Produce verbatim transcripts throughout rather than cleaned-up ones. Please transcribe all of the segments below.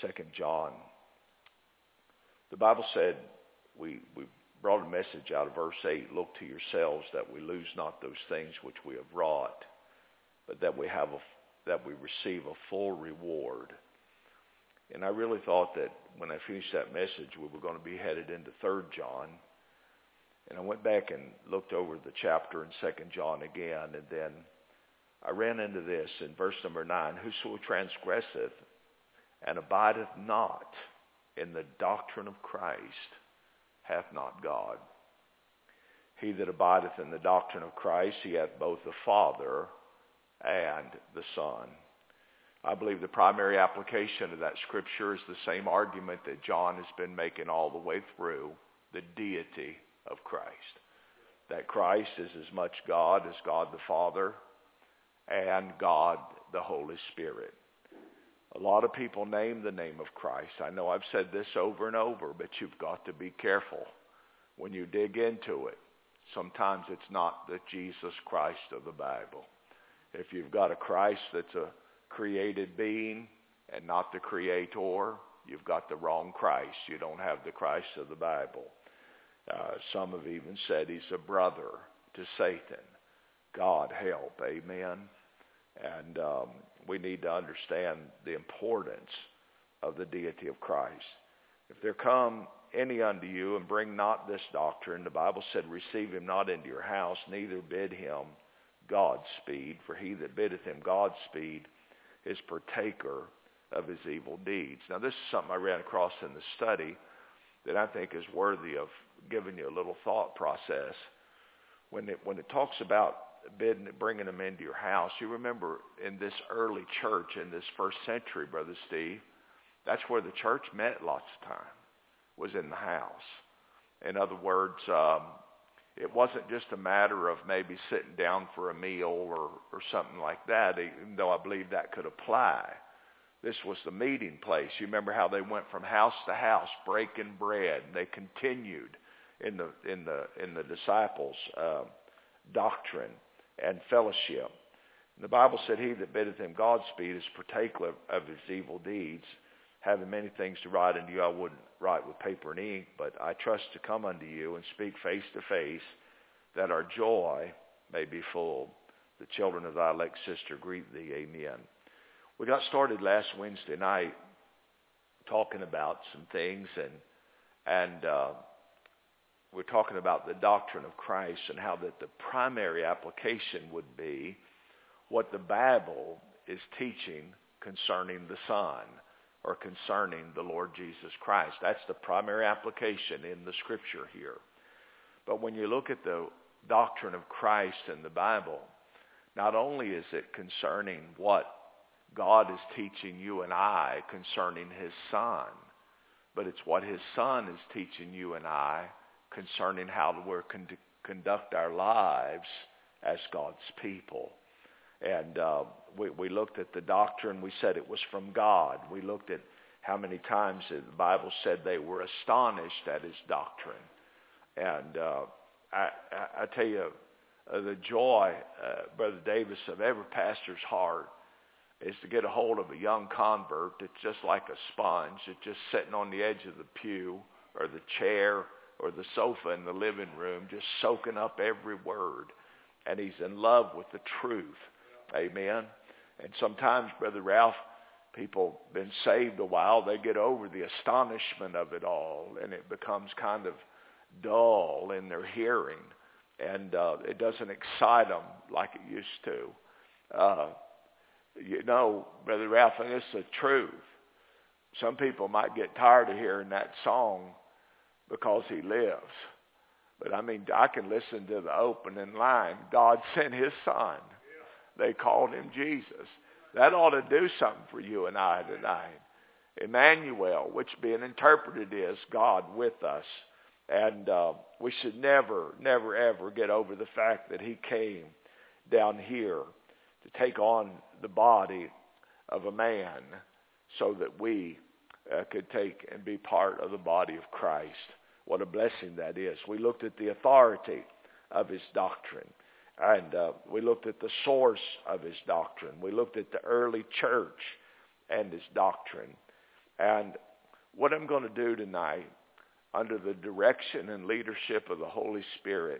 Second John. The Bible said, we, we brought a message out of verse eight, look to yourselves that we lose not those things which we have wrought, but that we have a, that we receive a full reward. And I really thought that when I finished that message, we were going to be headed into Third John. And I went back and looked over the chapter in Second John again, and then I ran into this in verse number nine, whoso transgresseth and abideth not in the doctrine of Christ hath not God. He that abideth in the doctrine of Christ, he hath both the Father and the Son. I believe the primary application of that scripture is the same argument that John has been making all the way through, the deity of Christ. That Christ is as much God as God the Father and God the Holy Spirit. A lot of people name the name of Christ. I know I've said this over and over, but you've got to be careful when you dig into it. Sometimes it's not the Jesus Christ of the Bible. If you've got a Christ that's a created being and not the creator, you've got the wrong Christ. You don't have the Christ of the Bible. Uh, some have even said he's a brother to Satan. God help, amen. And um, we need to understand the importance of the deity of Christ. If there come any unto you and bring not this doctrine, the Bible said, receive him not into your house, neither bid him Godspeed, for he that biddeth him Godspeed is partaker of his evil deeds. Now this is something I ran across in the study that I think is worthy of giving you a little thought process. When it, when it talks about bidding, bringing them into your house, you remember in this early church, in this first century, Brother Steve, that's where the church met lots of time, was in the house. In other words, um, it wasn't just a matter of maybe sitting down for a meal or, or something like that, even though I believe that could apply. This was the meeting place. You remember how they went from house to house breaking bread. They continued in the in the in the disciples' uh, doctrine and fellowship. And the Bible said, he that biddeth him Godspeed is partaker of his evil deeds. Having many things to write unto you, I wouldn't write with paper and ink, but I trust to come unto you and speak face to face, that our joy may be full. The children of thy elect sister greet thee, amen. We got started last Wednesday night talking about some things, and and uh, we're talking about the doctrine of Christ and how that the primary application would be what the Bible is teaching concerning the Son, or concerning the Lord Jesus Christ. That's the primary application in the scripture here. But when you look at the doctrine of Christ in the Bible, not only is it concerning what God is teaching you and I concerning his Son, but it's what his Son is teaching you and I concerning how we're con- conduct our lives as God's people. And uh, we, we looked at the doctrine. We said it was from God. We looked at how many times the Bible said they were astonished at his doctrine. And uh, I, I, I tell you, uh, the joy, uh, Brother Davis, of every pastor's heart is to get a hold of a young convert that's just like a sponge, that's just sitting on the edge of the pew or the chair or the sofa in the living room, just soaking up every word. And he's in love with the truth. Amen. And sometimes, Brother Ralph, people been saved a while, they get over the astonishment of it all, and it becomes kind of dull in their hearing, and uh, it doesn't excite them like it used to. Uh, you know, Brother Ralph, and it's the truth. Some people might get tired of hearing that song because he lives. But I mean, I can listen to the opening line, God sent his Son. They called him Jesus. That ought to do something for you and I tonight. Emmanuel, which being interpreted is God with us. And uh, we should never, never, ever get over the fact that he came down here to take on the body of a man so that we uh, could take and be part of the body of Christ. What a blessing that is. We looked at the authority of his doctrine. And uh, we looked at the source of his doctrine. We looked at the early church and his doctrine. And what I'm going to do tonight, under the direction and leadership of the Holy Spirit,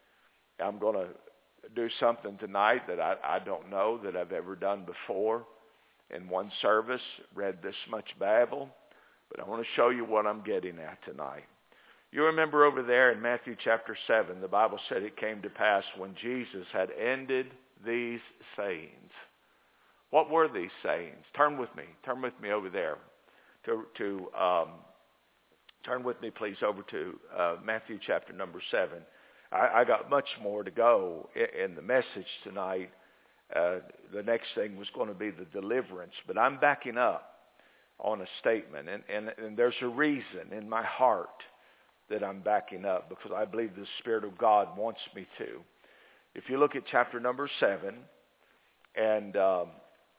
I'm going to do something tonight that I, I don't know that I've ever done before. In one service, read this much Bible, but I want to show you what I'm getting at tonight. You remember over there in Matthew chapter seven, the Bible said it came to pass when Jesus had ended these sayings. What were these sayings? Turn with me. Turn with me over there. To, to um, turn with me, please, over to uh, Matthew chapter number seven. I, I got much more to go in, in the message tonight. Uh, the next thing was going to be the deliverance, but I'm backing up on a statement, and, and, and there's a reason in my heart that I'm backing up, because I believe the Spirit of God wants me to. If you look at chapter number seven, and um,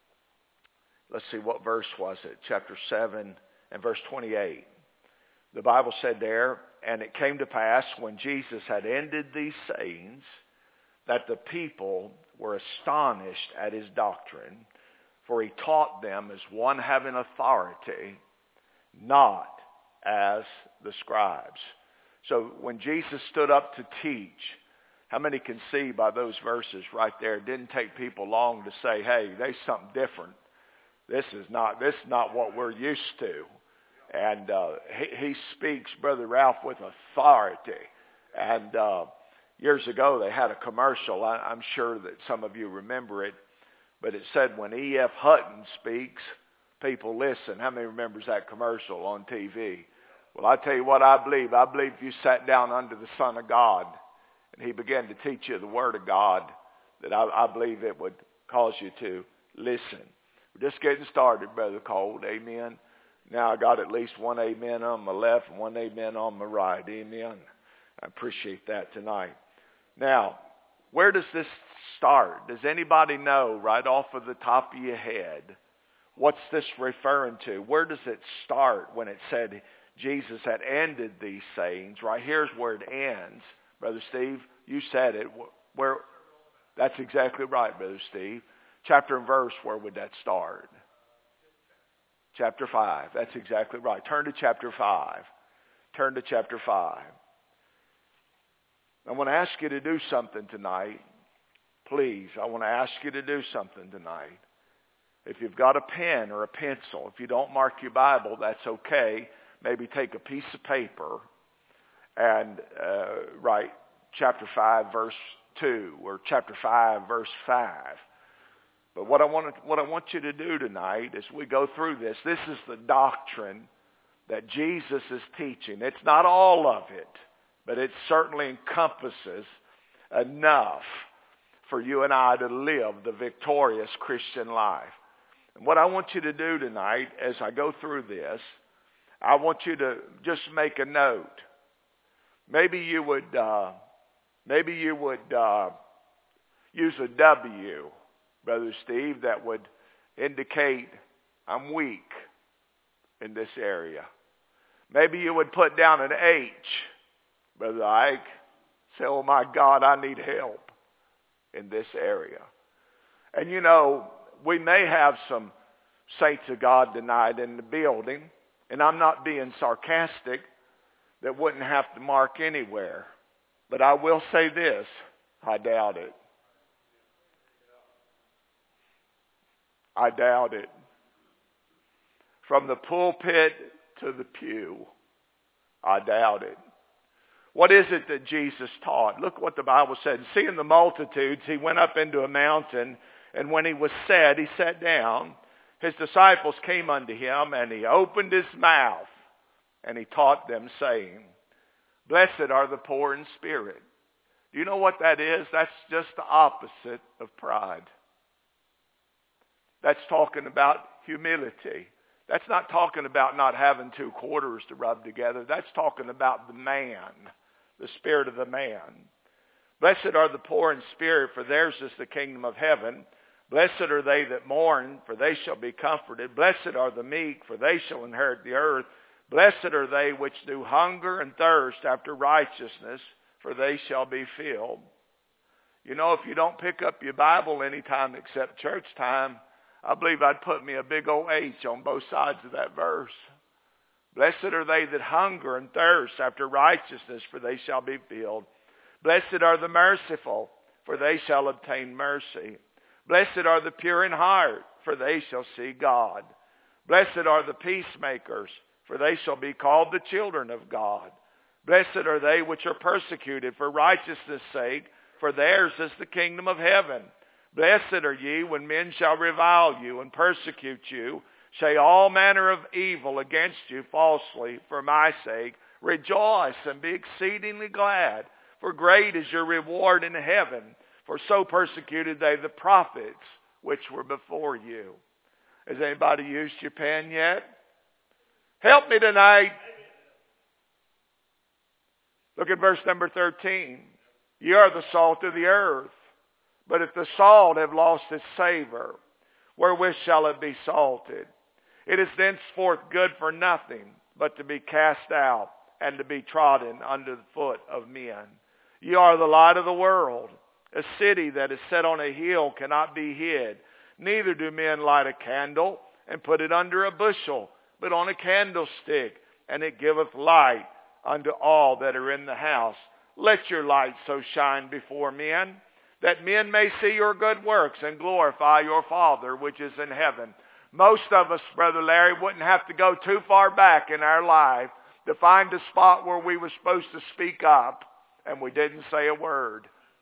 let's see, what verse was it? Chapter seven and verse twenty-eight. The Bible said there, and it came to pass when Jesus had ended these sayings, that the people were astonished at his doctrine, for he taught them as one having authority, not as the scribes. So when Jesus stood up to teach, how many can see by those verses right there, it didn't take people long to say, hey, there's something different. This is not, this is not what we're used to. And uh, he, he speaks, Brother Ralph, with authority. And uh, years ago they had a commercial. I, I'm sure that some of you remember it. But it said, when E F Hutton speaks, people listen. How many remembers that commercial on T V? Well, I tell you what I believe. I believe if you sat down under the Son of God and he began to teach you the Word of God, that I, I believe it would cause you to listen. We're just getting started, Brother Cold. Amen. Now I got at least one amen on my left and one amen on my right. Amen. I appreciate that tonight. Now, where does this start? Does anybody know right off of the top of your head, what's this referring to? Where does it start when it said Jesus had ended these sayings? Right here's where it ends. Brother Steve, you said it. Where? That's exactly right, Brother Steve. Chapter and verse, where would that start? Chapter five. That's exactly right. Turn to chapter five. Turn to chapter five. I want to ask you to do something tonight. Please, I want to ask you to do something tonight. If you've got a pen or a pencil, if you don't mark your Bible, that's okay. Maybe take a piece of paper and uh, write chapter five, verse two, or chapter five, verse five. But what I want to, what I want you to do tonight as we go through this, this is the doctrine that Jesus is teaching. It's not all of it, but it certainly encompasses enough for you and I to live the victorious Christian life. And what I want you to do tonight as I go through this, I want you to just make a note. Maybe you would, uh, maybe you would uh, use a W, Brother Steve, that would indicate I'm weak in this area. Maybe you would put down an H, Brother Ike. Say, oh my God, I need help in this area. And you know, we may have some saints of God tonight in the building, and I'm not being sarcastic, that wouldn't have to mark anywhere. But I will say this, I doubt it. I doubt it. From the pulpit to the pew, I doubt it. What is it that Jesus taught? Look what the Bible said. Seeing the multitudes, he went up into a mountain, and when he was set, he sat down. His disciples came unto him, and he opened his mouth, and he taught them, saying, Blessed are the poor in spirit. Do you know what that is? That's just the opposite of pride. That's talking about humility. That's not talking about not having two quarters to rub together. That's talking about the man, the spirit of the man. Blessed are the poor in spirit, for theirs is the kingdom of heaven. Blessed are they that mourn, for they shall be comforted. Blessed are the meek, for they shall inherit the earth. Blessed are they which do hunger and thirst after righteousness, for they shall be filled. You know, if you don't pick up your Bible anytime except church time, I believe I'd put me a big old H on both sides of that verse. Blessed are they that hunger and thirst after righteousness, for they shall be filled. Blessed are the merciful, for they shall obtain mercy. Blessed are the pure in heart, for they shall see God. Blessed are the peacemakers, for they shall be called the children of God. Blessed are they which are persecuted for righteousness' sake, for theirs is the kingdom of heaven. Blessed are ye when men shall revile you and persecute you, say all manner of evil against you falsely for my sake. Rejoice and be exceedingly glad, for great is your reward in heaven. For so persecuted they the prophets which were before you. Has anybody used your pen yet? Help me tonight. Look at verse number thirteen. Ye are the salt of the earth. But if the salt have lost its savor, wherewith shall it be salted? It is thenceforth good for nothing, but to be cast out and to be trodden under the foot of men. Ye are the light of the world. A city that is set on a hill cannot be hid. Neither do men light a candle and put it under a bushel, but on a candlestick, and it giveth light unto all that are in the house. Let your light so shine before men, that men may see your good works and glorify your Father which is in heaven. Most of us, Brother Larry, wouldn't have to go too far back in our life to find a spot where we were supposed to speak up and we didn't say a word.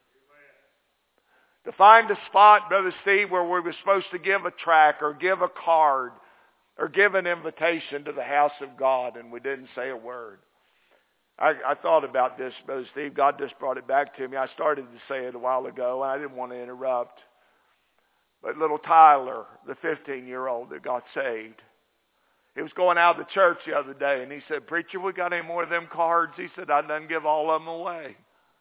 To find a spot, Brother Steve, where we were supposed to give a tract or give a card or give an invitation to the house of God and we didn't say a word. I, I thought about this, Brother Steve. God just brought it back to me. I started to say it a while ago, and I didn't want to interrupt. But little Tyler, the fifteen-year-old that got saved, he was going out of the church the other day, and he said, "Preacher, we got any more of them cards?" He said, "I done give all of them away."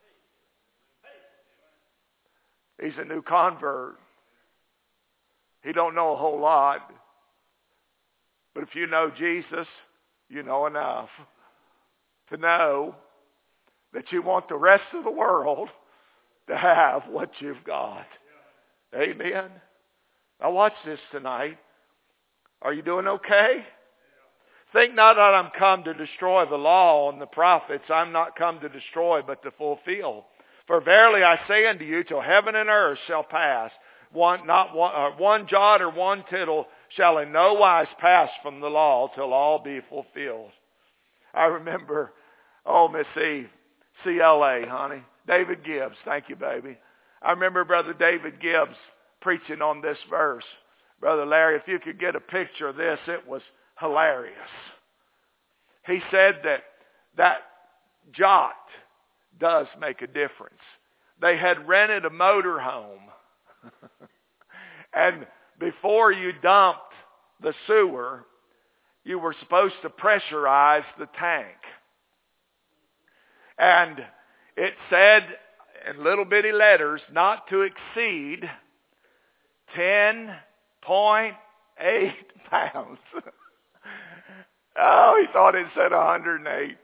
He's a new convert. He don't know a whole lot. But if you know Jesus, you know enough to know that you want the rest of the world to have what you've got. Amen. Now watch this tonight. Are you doing okay? Think not that I'm come to destroy the law and the prophets. I'm not come to destroy, but to fulfill. For verily I say unto you, till heaven and earth shall pass, one not one, uh, one jot or one tittle shall in no wise pass from the law till all be fulfilled. I remember, oh, Miss Eve, C L A, honey. David Gibbs, thank you, baby. I remember Brother David Gibbs preaching on this verse. Brother Larry, if you could get a picture of this, it was hilarious. He said that that jot does make a difference. They had rented a motor home. And before you dumped the sewer, you were supposed to pressurize the tank. And it said in little bitty letters not to exceed ten point eight pounds. Oh, he thought it said one hundred eight.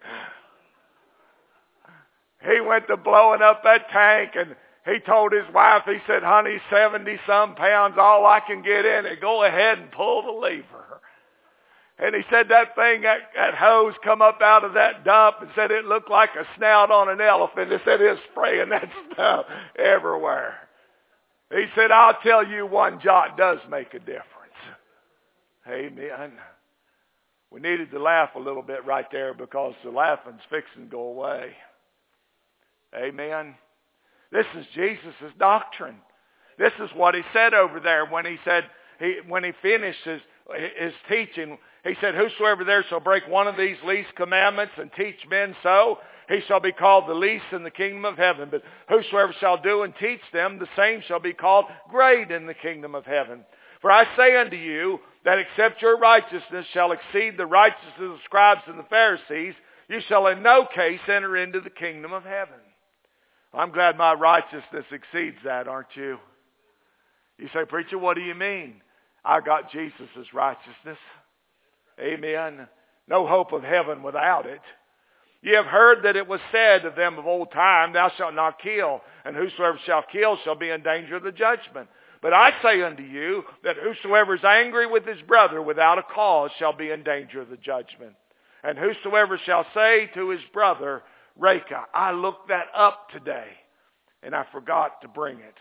He went to blowing up that tank and he told his wife, he said, "Honey, seventy some pounds, all I can get in it. Go ahead and pull the lever." And he said that thing, that, that hose come up out of that dump and said it looked like a snout on an elephant. He said it was spraying that stuff everywhere. He said, "I'll tell you, one jot does make a difference." Amen. We needed to laugh a little bit right there because the laughing's fixing to go away. Amen. This is Jesus' doctrine. This is what he said over there when he said, he, when he finished his, his teaching, he said, "Whosoever there shall break one of these least commandments and teach men so, he shall be called the least in the kingdom of heaven. But whosoever shall do and teach them, the same shall be called great in the kingdom of heaven. For I say unto you, that except your righteousness shall exceed the righteousness of the scribes and the Pharisees, you shall in no case enter into the kingdom of heaven." I'm glad my righteousness exceeds that, aren't you? You say, "Preacher, what do you mean?" I got Jesus' righteousness. Amen. No hope of heaven without it. "Ye have heard that it was said of them of old time, Thou shalt not kill, and whosoever shall kill shall be in danger of the judgment. But I say unto you that whosoever is angry with his brother without a cause shall be in danger of the judgment. And whosoever shall say to his brother, Reka, I looked that up today, and I forgot to bring it.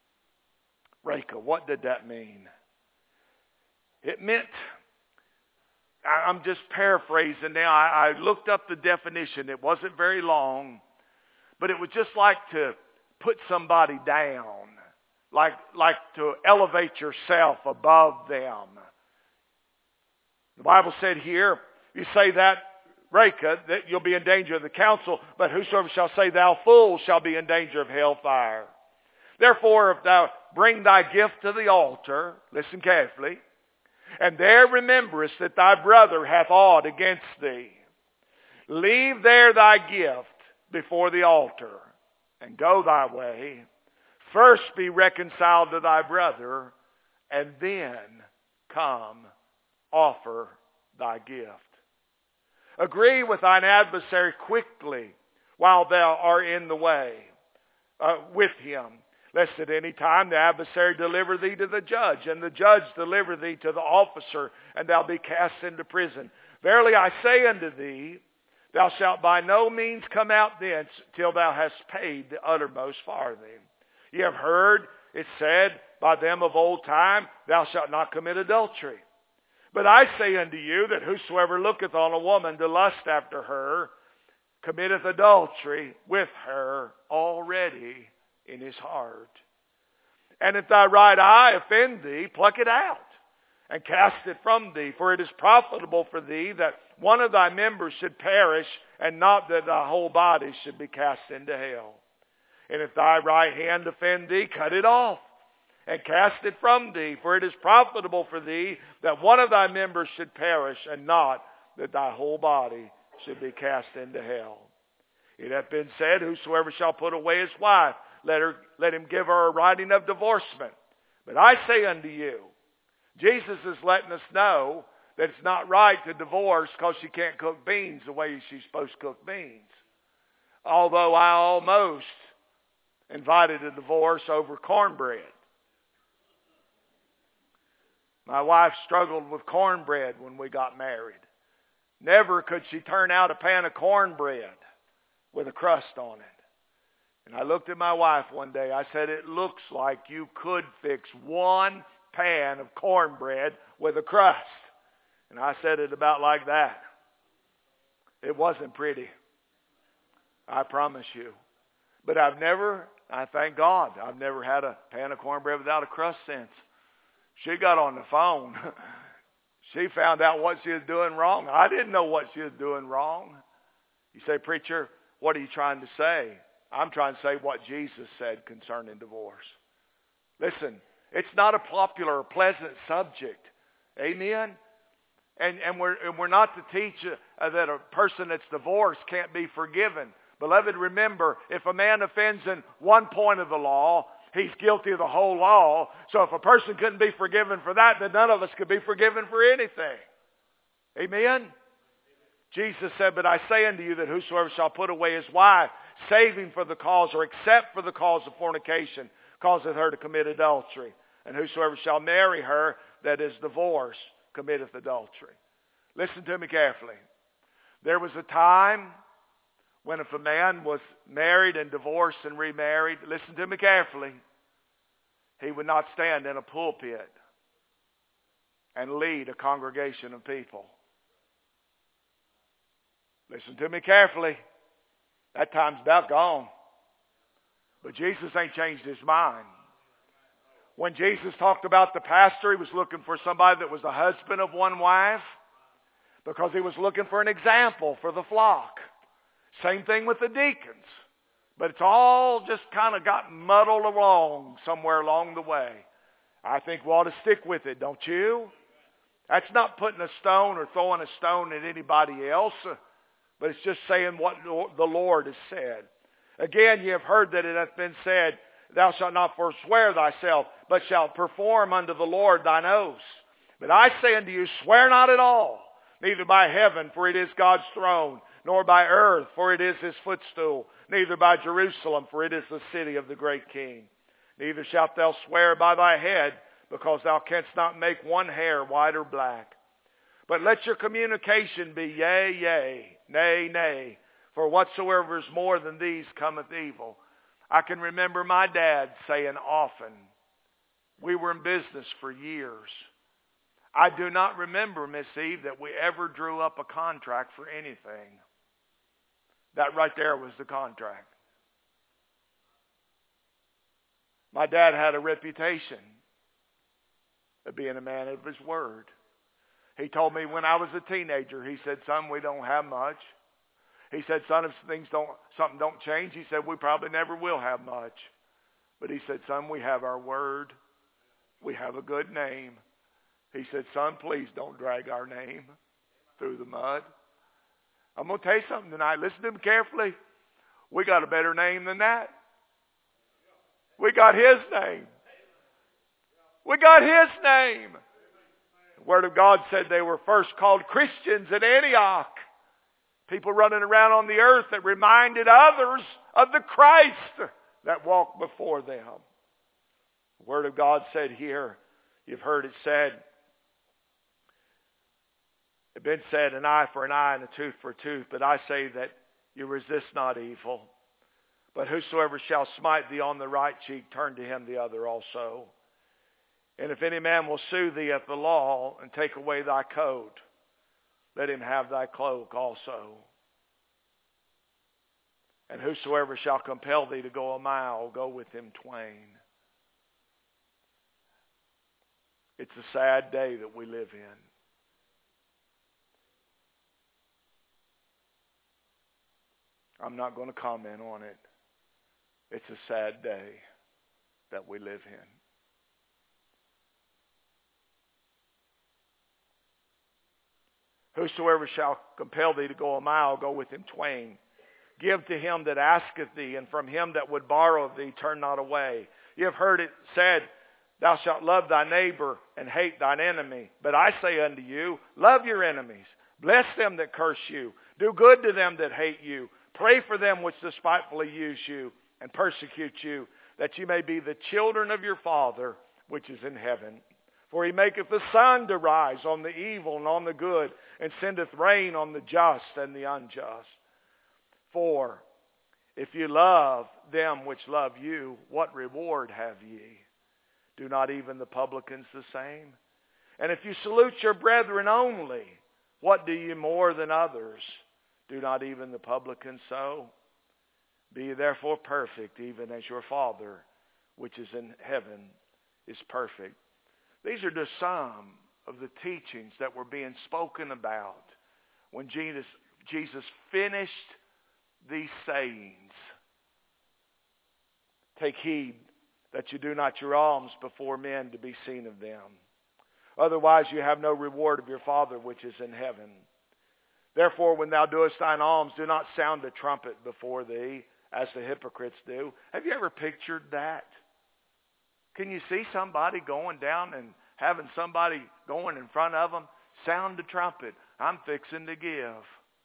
Reka, what did that mean? It meant, I'm just paraphrasing now, I, I looked up the definition. It wasn't very long, but it was just like to put somebody down, like, like to elevate yourself above them. The Bible said here, you say that, Reka, that you'll be in danger of the council, but whosoever shall say thou fool shall be in danger of hellfire. Therefore, if thou bring thy gift to the altar, listen carefully, and there rememberest that thy brother hath aught against thee, leave there thy gift before the altar, and go thy way. First be reconciled to thy brother, and then come offer thy gift. Agree with thine adversary quickly while thou art in the way uh, with him, lest at any time the adversary deliver thee to the judge, and the judge deliver thee to the officer, and thou be cast into prison. Verily I say unto thee, thou shalt by no means come out thence till thou hast paid the uttermost farthing. Ye have heard it said by them of old time, thou shalt not commit adultery. But I say unto you that whosoever looketh on a woman to lust after her, committeth adultery with her already in his heart. And if thy right eye offend thee, pluck it out, and cast it from thee. For it is profitable for thee that one of thy members should perish, and not that thy whole body should be cast into hell. And if thy right hand offend thee, cut it off, and cast it from thee. For it is profitable for thee that one of thy members should perish, and not that thy whole body should be cast into hell. It hath been said, whosoever shall put away his wife, let her let him give her a writing of divorcement. But I say unto you, Jesus is letting us know that it's not right to divorce because she can't cook beans the way she's supposed to cook beans. Although I almost invited a divorce over cornbread. My wife struggled with cornbread when we got married. Never could she turn out a pan of cornbread with a crust on it. And I looked at my wife one day. I said, it looks like you could fix one pan of cornbread with a crust. And I said it about like that. It wasn't pretty. I promise you. But I've never, I thank God, I've never had a pan of cornbread without a crust since. She got on the phone. She found out what she was doing wrong. I didn't know what she was doing wrong. You say, preacher, what are you trying to say? I'm trying to say what Jesus said concerning divorce. Listen, it's not a popular or pleasant subject. Amen? And, and, we're, and we're not to teach uh, that a person that's divorced can't be forgiven. Beloved, remember, if a man offends in one point of the law, he's guilty of the whole law. So if a person couldn't be forgiven for that, then none of us could be forgiven for anything. Amen? Jesus said, but I say unto you that whosoever shall put away his wife, saving for the cause or except for the cause of fornication, causeth her to commit adultery. And whosoever shall marry her that is divorced, committeth adultery. Listen to me carefully. There was a time when if a man was married and divorced and remarried, listen to me carefully, he would not stand in a pulpit and lead a congregation of people. Listen to me carefully. That time's about gone. But Jesus ain't changed his mind. When Jesus talked about the pastor, he was looking for somebody that was the husband of one wife because he was looking for an example for the flock. Same thing with the deacons. But it's all just kind of got muddled along somewhere along the way. I think we ought to stick with it, don't you? That's not putting a stone or throwing a stone at anybody else, but it's just saying what the Lord has said. Again, ye have heard that it hath been said, thou shalt not forswear thyself, but shalt perform unto the Lord thine oaths. But I say unto you, swear not at all, neither by heaven, for it is God's throne, nor by earth, for it is his footstool, neither by Jerusalem, for it is the city of the great King. Neither shalt thou swear by thy head, because thou canst not make one hair white or black. But let your communication be yea, yea, nay, nay. For whatsoever is more than these cometh evil. I can remember my dad saying often, we were in business for years. I do not remember, Miss Eve, that we ever drew up a contract for anything. That right there was the contract. My dad had a reputation of being a man of his word. He told me when I was a teenager, he said, son, we don't have much. He said, son, if things don't, something don't change, he said, we probably never will have much. But he said, son, we have our word. We have a good name. He said, son, please don't drag our name through the mud. I'm going to tell you something tonight. Listen to me carefully. We got a better name than that. We got his name. We got his name. The Word of God said they were first called Christians at Antioch. People running around on the earth that reminded others of the Christ that walked before them. The Word of God said here, you've heard it said, it's been said, an eye for an eye and a tooth for a tooth, but I say that you resist not evil. But whosoever shall smite thee on the right cheek, turn to him the other also. And if any man will sue thee at the law and take away thy coat, let him have thy cloak also. And whosoever shall compel thee to go a mile, go with him twain. It's a sad day that we live in. I'm not going to comment on it. It's a sad day that we live in. Whosoever shall compel thee to go a mile, go with him twain. Give to him that asketh thee, and from him that would borrow of thee, turn not away. You have heard it said, thou shalt love thy neighbor and hate thine enemy. But I say unto you, love your enemies. Bless them that curse you. Do good to them that hate you. Pray for them which despitefully use you and persecute you, that you may be the children of your Father which is in heaven. For he maketh the sun to rise on the evil and on the good, and sendeth rain on the just and the unjust. For if you love them which love you, what reward have ye? Do not even the publicans the same? And if you salute your brethren only, what do ye more than others? Do not even the publicans so? Be ye therefore perfect, even as your Father which is in heaven is perfect. These are just some of the teachings that were being spoken about when Jesus, Jesus finished these sayings. Take heed that you do not your alms before men to be seen of them. Otherwise you have no reward of your Father which is in heaven. Therefore, when thou doest thine alms, do not sound a trumpet before thee, as the hypocrites do. Have you ever pictured that? Can you see somebody going down and having somebody going in front of them? Sound the trumpet. I'm fixing to give.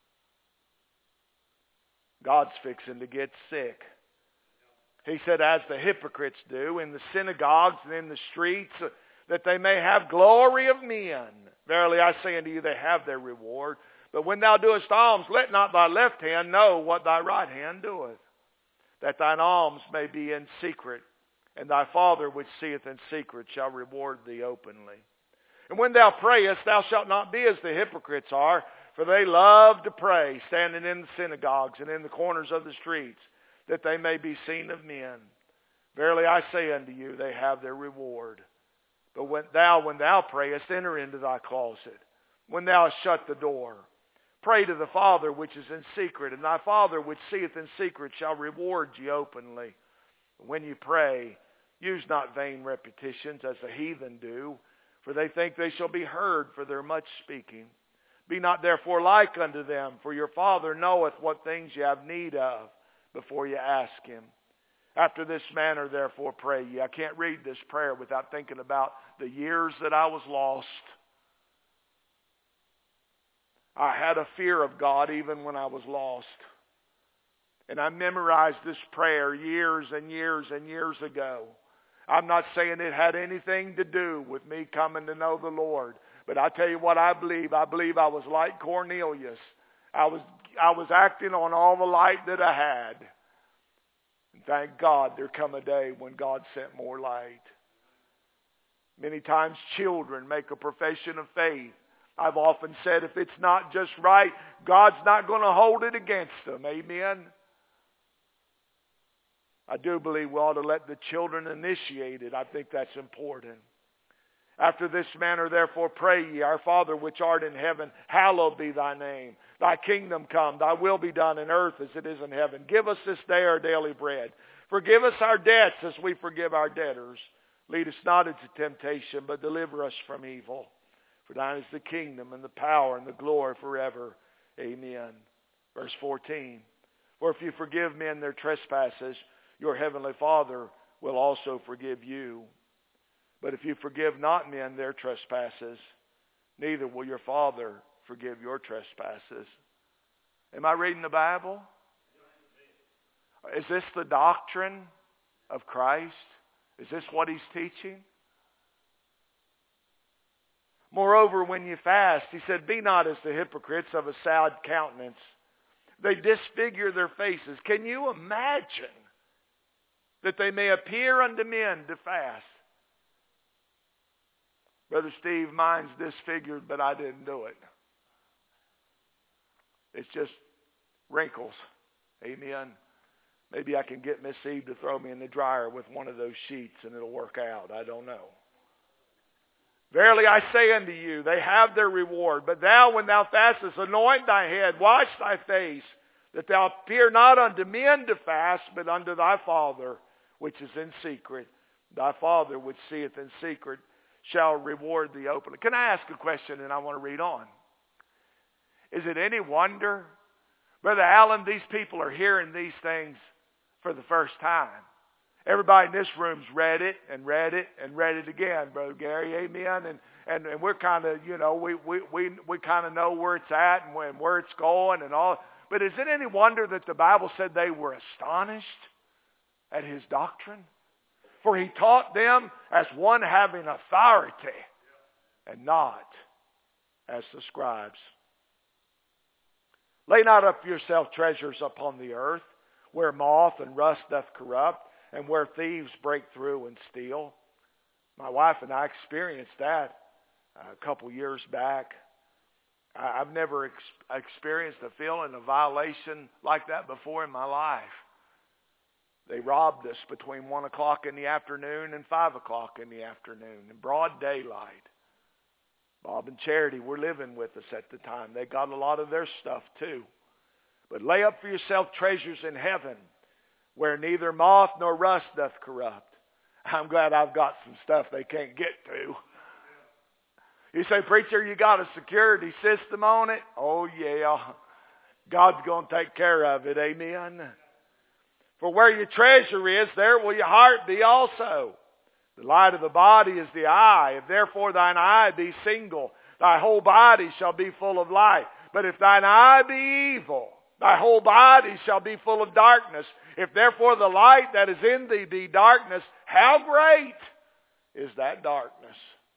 God's fixing to get sick. He said, as the hypocrites do in the synagogues and in the streets, that they may have glory of men. Verily I say unto you, they have their reward. But when thou doest alms, let not thy left hand know what thy right hand doeth, that thine alms may be in secret, and thy Father which seeth in secret shall reward thee openly. And when thou prayest, thou shalt not be as the hypocrites are, for they love to pray, standing in the synagogues and in the corners of the streets, that they may be seen of men. Verily I say unto you, they have their reward. But when thou, when thou prayest, enter into thy closet. When thou hast shut the door, pray to the Father which is in secret, and thy Father which seeth in secret shall reward you openly. When you pray, use not vain repetitions as the heathen do, for they think they shall be heard for their much speaking. Be not therefore like unto them, for your Father knoweth what things you have need of before you ask him. After this manner therefore pray ye. I can't read this prayer without thinking about the years that I was lost. I had a fear of God even when I was lost. And I memorized this prayer years and years and years ago. I'm not saying it had anything to do with me coming to know the Lord. But I tell you what I believe. I believe I was like Cornelius. I was, I was acting on all the light that I had. And thank God there come a day when God sent more light. Many times children make a profession of faith. I've often said if it's not just right, God's not going to hold it against them. Amen. I do believe we ought to let the children initiate it. I think that's important. After this manner, therefore, pray ye, Our Father which art in heaven, hallowed be thy name. Thy kingdom come, thy will be done in earth as it is in heaven. Give us this day our daily bread. Forgive us our debts as we forgive our debtors. Lead us not into temptation, but deliver us from evil. For thine is the kingdom and the power and the glory forever. Amen. Verse fourteen. For if you forgive men their trespasses, your heavenly Father will also forgive you. But if you forgive not men their trespasses, neither will your Father forgive your trespasses. Am I reading the Bible? Is this the doctrine of Christ? Is this what he's teaching? Moreover, when you fast, he said, be not as the hypocrites of a sad countenance. They disfigure their faces. Can you imagine that they may appear unto men to fast? Brother Steve, mine's disfigured, but I didn't do it. It's just wrinkles. Amen. Maybe I can get Miss Eve to throw me in the dryer with one of those sheets and it'll work out. I don't know. Verily I say unto you, they have their reward. But thou, when thou fastest, anoint thy head, wash thy face, that thou appear not unto men to fast, but unto thy Father, which is in secret. Thy Father, which seeth in secret, shall reward thee openly. Can I ask a question, and I want to read on? Is it any wonder, Brother Allen, these people are hearing these things for the first time? Everybody in this room's read it and read it and read it again, Brother Gary. Amen. And and, and we're kind of, you know, we we we, we kind of know where it's at and where, where it's going and all. But is it any wonder that the Bible said they were astonished at his doctrine? For he taught them as one having authority and not as the scribes. Lay not up for yourself treasures upon the earth, where moth and rust doth corrupt, and where thieves break through and steal. My wife and I experienced that a couple years back. I've never ex- experienced a feeling of violation like that before in my life. They robbed us between one o'clock in the afternoon and five o'clock in the afternoon in broad daylight. Bob and Charity were living with us at the time. They got a lot of their stuff too. But lay up for yourself treasures in heaven, where neither moth nor rust doth corrupt. I'm glad I've got some stuff they can't get to. You say, preacher, you got a security system on it? Oh yeah. God's going to take care of it. Amen. For where your treasure is, there will your heart be also. The light of the body is the eye. If therefore thine eye be single, thy whole body shall be full of light. But if thine eye be evil, thy whole body shall be full of darkness. If therefore the light that is in thee be darkness, how great is that darkness?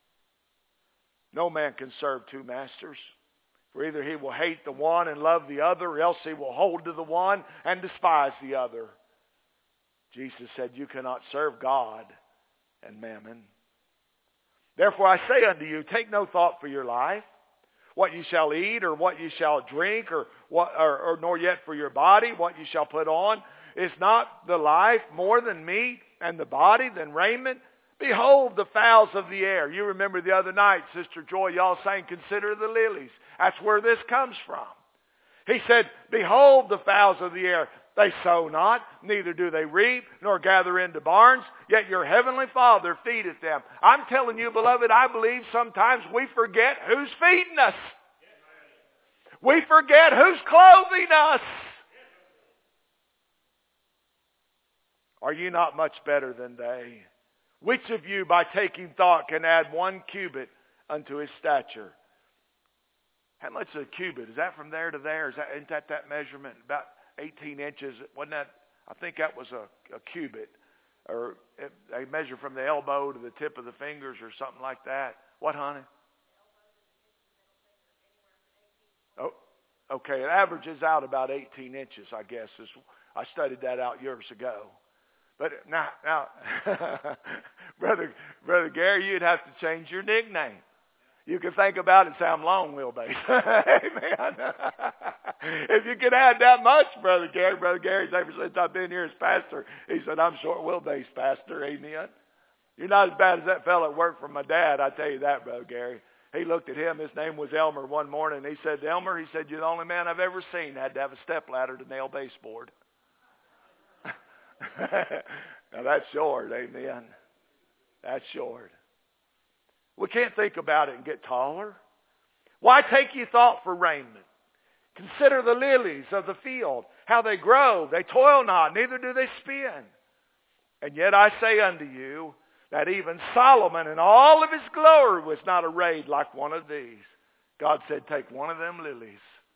No man can serve two masters. For either he will hate the one and love the other, or else he will hold to the one and despise the other. Jesus said, you cannot serve God and mammon. Therefore I say unto you, take no thought for your life, what you shall eat, or what you shall drink, or what, or, or nor yet for your body, what you shall put on. Is not the life more than meat, and the body than raiment? Behold the fowls of the air. You remember the other night, Sister Joy, y'all saying, consider the lilies. That's where this comes from. He said, behold the fowls of the air. They sow not, neither do they reap, nor gather into barns, yet your heavenly Father feedeth them. I'm telling you, beloved, I believe sometimes we forget who's feeding us. We forget who's clothing us. Are you not much better than they? Which of you, by taking thought, can add one cubit unto his stature? How much is a cubit? Is that from there to there? Is that, isn't that that measurement? About eighteen inches. Wasn't that? I think that was a, a cubit. or they measure from the elbow to the tip of the fingers or something like that. What, honey? Oh, okay. It averages out about eighteen inches, I guess. I studied that out years ago. But now, now, brother, brother Gary, you'd have to change your nickname. You can think about it, say I'm long wheelbase. Amen. If you could add that much, brother Gary, brother Gary's ever since I've been here as pastor, he said I'm short wheelbase pastor. Amen. You're not as bad as that fellow that worked for my dad. I tell you that, brother Gary. He looked at him. His name was Elmer. One morning, he said, Elmer, he said, you're the only man I've ever seen that had to have a step ladder to nail baseboard. Now that's short, amen. That's short. We can't think about it and get taller. Why take ye thought for raiment? Consider the lilies of the field, how they grow. They toil not, neither do they spin. And yet I say unto you, that even Solomon in all of his glory was not arrayed like one of these. God said, take one of them lilies.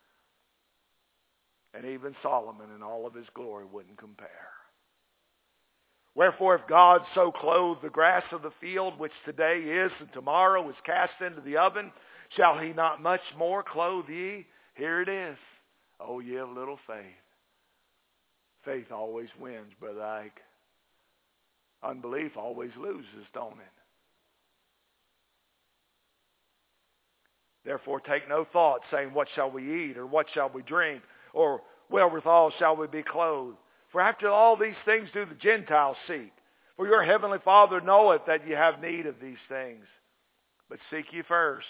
And even Solomon in all of his glory wouldn't compare. Wherefore, if God so clothe the grass of the field, which today is and tomorrow is cast into the oven, shall he not much more clothe ye? Here it is. Oh, ye of little faith. Faith always wins, Brother Ike. Unbelief always loses, don't it? Therefore, take no thought, saying, what shall we eat, or what shall we drink, or wherewithal shall we be clothed? For after all these things do the Gentiles seek. For your heavenly Father knoweth that ye have need of these things. But seek ye first.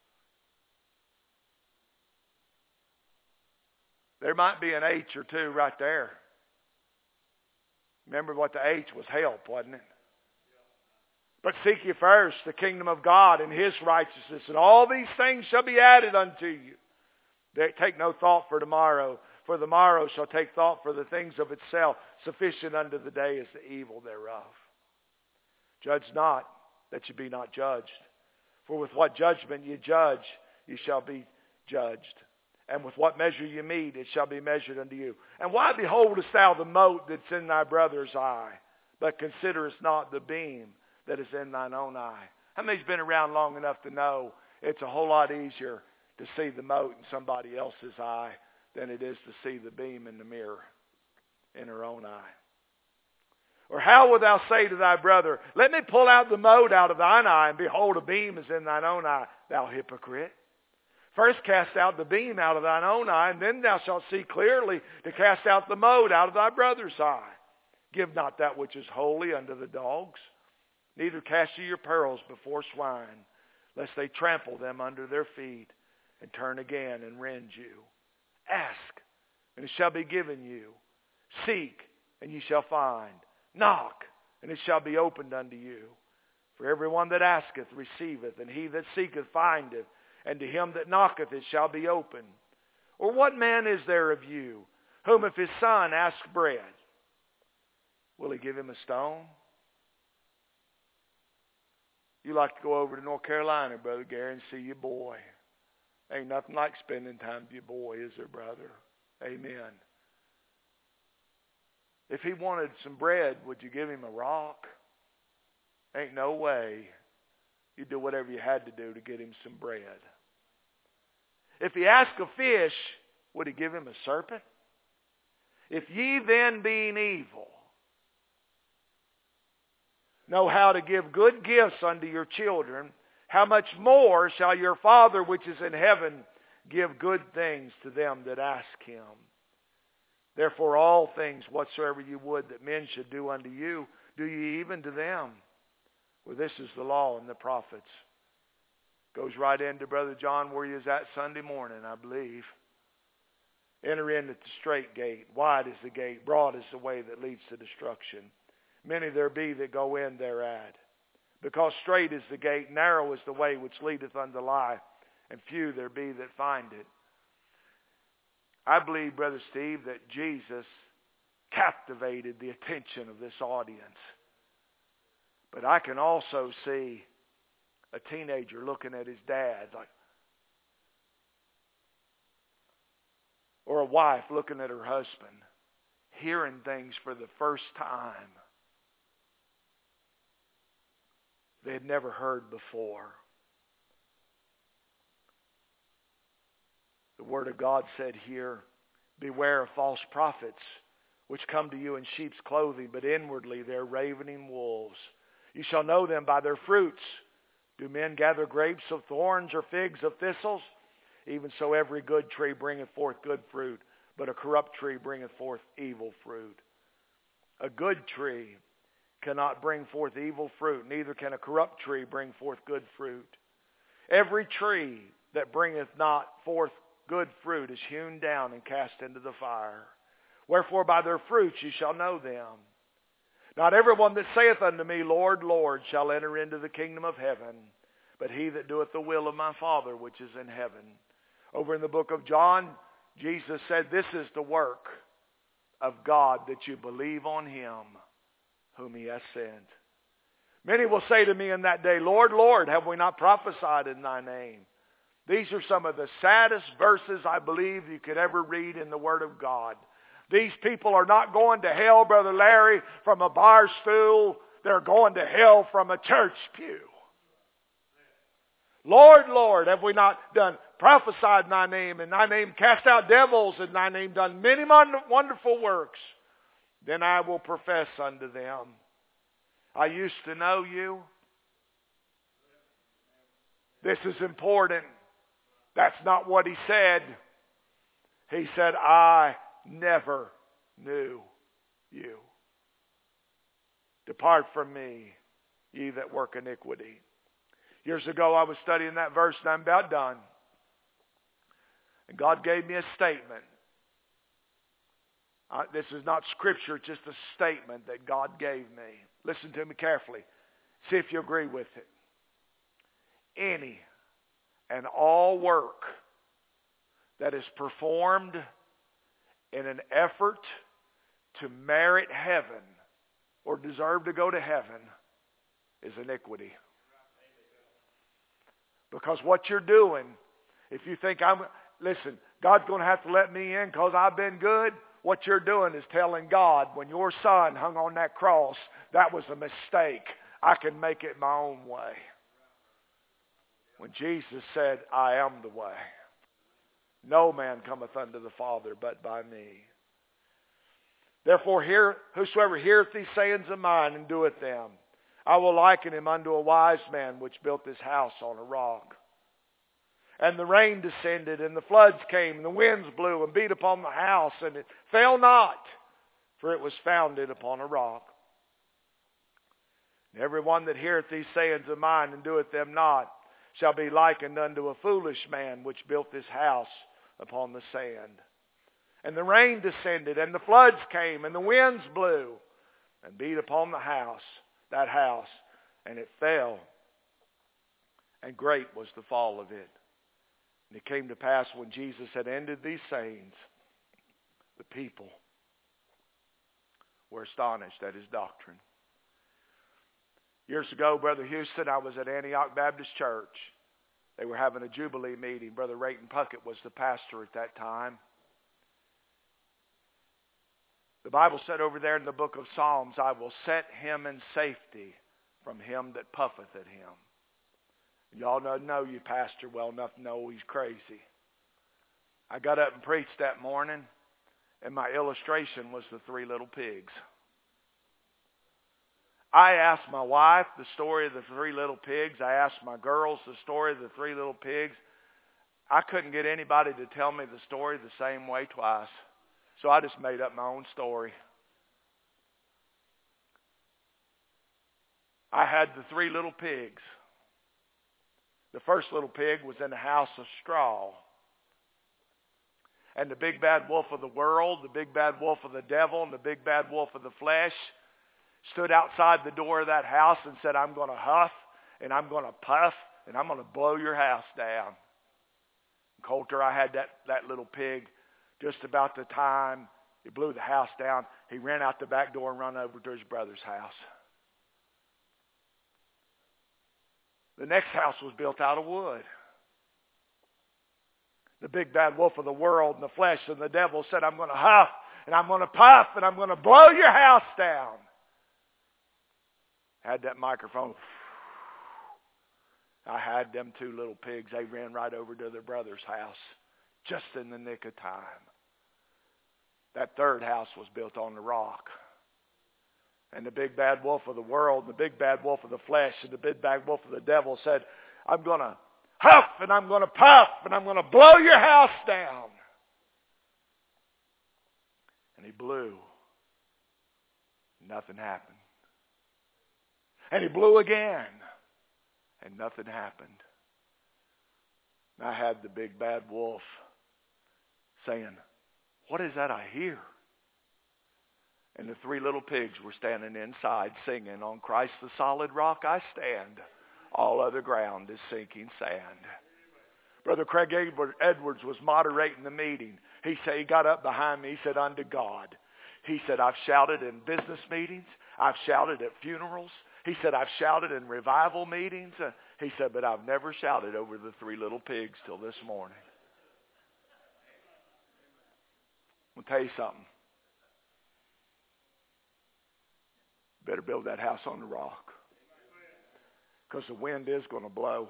There might be an H or two right there. Remember what the H was, help, wasn't it? But seek ye first the kingdom of God and his righteousness, and all these things shall be added unto you. Take no thought for tomorrow, for the morrow shall take thought for the things of itself. Sufficient unto the day is the evil thereof. Judge not, that ye be not judged. For with what judgment ye judge, ye shall be judged. And with what measure ye mete, it shall be measured unto you. And why beholdest thou the mote that's in thy brother's eye, but considerest not the beam that is in thine own eye? How many's been around long enough to know it's a whole lot easier to see the mote in somebody else's eye than it is to see the beam in the mirror in her own eye? Or how wilt thou say to thy brother, let me pull out the mote out of thine eye, and behold, a beam is in thine own eye, thou hypocrite? First cast out the beam out of thine own eye, and then thou shalt see clearly to cast out the mote out of thy brother's eye. Give not that which is holy unto the dogs, neither cast ye your pearls before swine, lest they trample them under their feet, and turn again and rend you. Ask, and it shall be given you. Seek, and ye shall find. Knock, and it shall be opened unto you. For everyone that asketh receiveth, and he that seeketh findeth, and to him that knocketh it shall be opened. Or what man is there of you, whom if his son ask bread, will he give him a stone? You like to go over to North Carolina, Brother Gary, and see your boy. Ain't nothing like spending time with your boy, is there, brother? Amen. If he wanted some bread, would you give him a rock? Ain't no way. You do whatever you had to do to get him some bread. If he asked a fish, would he give him a serpent? If ye then, being evil, know how to give good gifts unto your children, how much more shall your Father which is in heaven give good things to them that ask him? Therefore all things whatsoever you would that men should do unto you, do ye even to them. For this is the law and the prophets. Goes right into Brother John where he is at Sunday morning, I believe. Enter in at the straight gate. Wide is the gate, broad is the way that leads to destruction. Many there be that go in thereat. Because straight is the gate, narrow is the way which leadeth unto life, and few there be that find it. I believe, Brother Steve, that Jesus captivated the attention of this audience. But I can also see a teenager looking at his dad, like, or a wife looking at her husband, hearing things for the first time. they had never heard before. The Word of God said here, beware of false prophets, which come to you in sheep's clothing, but inwardly they're ravening wolves. You shall know them by their fruits. Do men gather grapes of thorns or figs of thistles? Even so every good tree bringeth forth good fruit, but a corrupt tree bringeth forth evil fruit. A good tree cannot bring forth evil fruit, neither can a corrupt tree bring forth good fruit. Every tree that bringeth not forth good fruit is hewn down and cast into the fire. Wherefore by their fruits you shall know them. Not everyone that saith unto me, Lord, Lord, shall enter into the kingdom of heaven, but he that doeth the will of my Father which is in heaven. Over in the book of John, Jesus said, this is the work of God, that you believe on him whom he has sent. Many will say to me in that day, Lord, Lord, have we not prophesied in thy name? These are some of the saddest verses I believe you could ever read in the Word of God. These people are not going to hell, Brother Larry, from a bar stool. They're going to hell from a church pew. Lord, Lord, have we not done prophesied in thy name, in thy name cast out devils, in thy name done many wonderful works? Then I will profess unto them, I used to know you. This is important. That's not what he said. He said, I never knew you. Depart from me, ye that work iniquity. Years ago I was studying that verse and I'm about done. And God gave me a statement. Uh, this is not scripture, it's just a statement that God gave me. Listen to me carefully. See if you agree with it. Any and all work that is performed in an effort to merit heaven or deserve to go to heaven is iniquity. Because what you're doing, if you think I'm, listen, God's going to have to let me in because I've been good, what you're doing is telling God, when your son hung on that cross, that was a mistake. I can make it my own way. When Jesus said, I am the way. No man cometh unto the Father but by me. Therefore, hear, whosoever heareth these sayings of mine and doeth them, I will liken him unto a wise man which built his house on a rock. And the rain descended, and the floods came, and the winds blew and beat upon the house, and it fell not, for it was founded upon a rock. And every one that heareth these sayings of mine and doeth them not shall be likened unto a foolish man which built his house upon the sand. And the rain descended, and the floods came, and the winds blew, and beat upon the house, that house, and it fell. And great was the fall of it. And it came to pass when Jesus had ended these sayings, the people were astonished at his doctrine. Years ago, Brother Houston, I was at Antioch Baptist Church. They were having a Jubilee meeting. Brother Rayton Puckett was the pastor at that time. The Bible said over there in the book of Psalms, I will set him in safety from him that puffeth at him. Y'all know, know you, pastor, well enough to know he's crazy. I got up and preached that morning, and my illustration was the three little pigs. I asked my wife the story of the three little pigs. I asked my girls the story of the three little pigs. I couldn't get anybody to tell me the story the same way twice. So I just made up my own story. I had the three little pigs. The first little pig was in a house of straw. And the big bad wolf of the world, the big bad wolf of the devil, and the big bad wolf of the flesh stood outside the door of that house and said, I'm going to huff, and I'm going to puff, and I'm going to blow your house down. Coulter, I had that, that little pig just about the time he blew the house down. He ran out the back door and ran over to his brother's house. The next house was built out of wood. The big bad wolf of the world and the flesh and the devil said, I'm going to huff and I'm going to puff and I'm going to blow your house down. Had that microphone. I had them two little pigs. They ran right over to their brother's house just in the nick of time. That third house was built on the rock. And the big bad wolf of the world, the big bad wolf of the flesh, and the big bad wolf of the devil said, I'm going to huff and I'm going to puff and I'm going to blow your house down. And he blew. Nothing happened. And he blew again. And nothing happened. And I had the big bad wolf saying, what is that I hear? And the three little pigs were standing inside singing, on Christ the solid rock I stand. All other ground is sinking sand. Brother Craig Edwards was moderating the meeting. He said, he got up behind me. He said, unto God. He said, I've shouted in business meetings. I've shouted at funerals. He said, I've shouted in revival meetings. Uh, he said, but I've never shouted over the three little pigs till this morning. I'll tell you something. Better build that house on the rock. Because the wind is going to blow.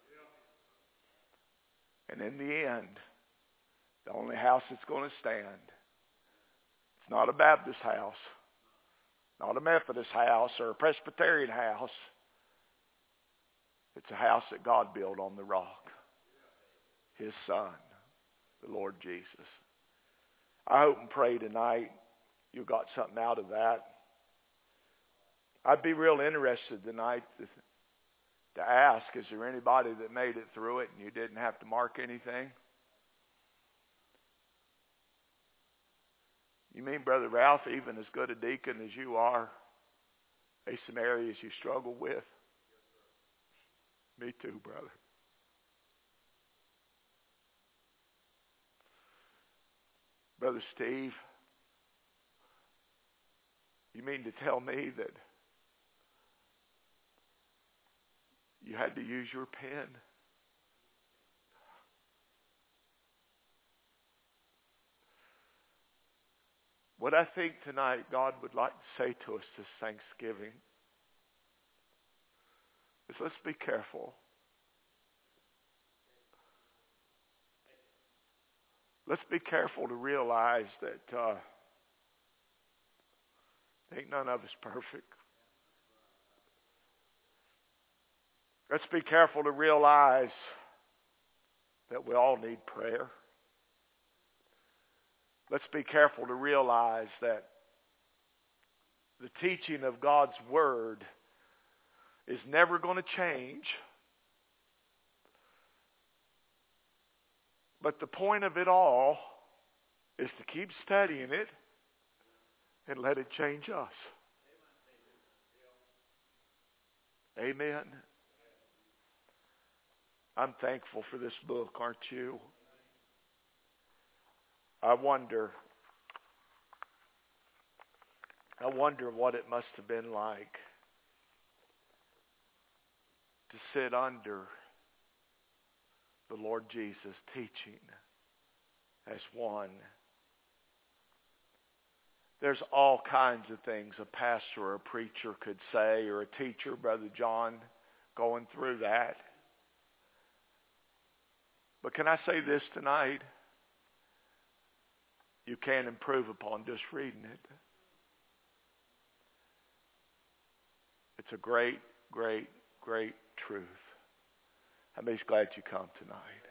And in the end, the only house that's going to stand, it's not a Baptist house, not a Methodist house or a Presbyterian house. It's a house that God built on the rock. His Son, the Lord Jesus. I hope and pray tonight you got something out of that. I'd be real interested tonight to, to ask, is there anybody that made it through it and you didn't have to mark anything? You mean, Brother Ralph, even as good a deacon as you are, there's some areas you struggle with? Me too, brother. Brother Steve, you mean to tell me that you had to use your pen? What I think tonight God would like to say to us this Thanksgiving is, let's be careful. Let's be careful to realize that uh, ain't none of us perfect. Let's be careful to realize that we all need prayer. Let's be careful to realize that the teaching of God's Word is never going to change. But the point of it all is to keep studying it and let it change us. Amen. I'm thankful for this book, aren't you? I wonder, I wonder what it must have been like to sit under the Lord Jesus teaching as one. There's all kinds of things a pastor or a preacher could say, or a teacher, Brother John, going through that. But can I say this tonight? You can improve upon just reading it. It's a great, great, great truth. I'm just glad you come tonight.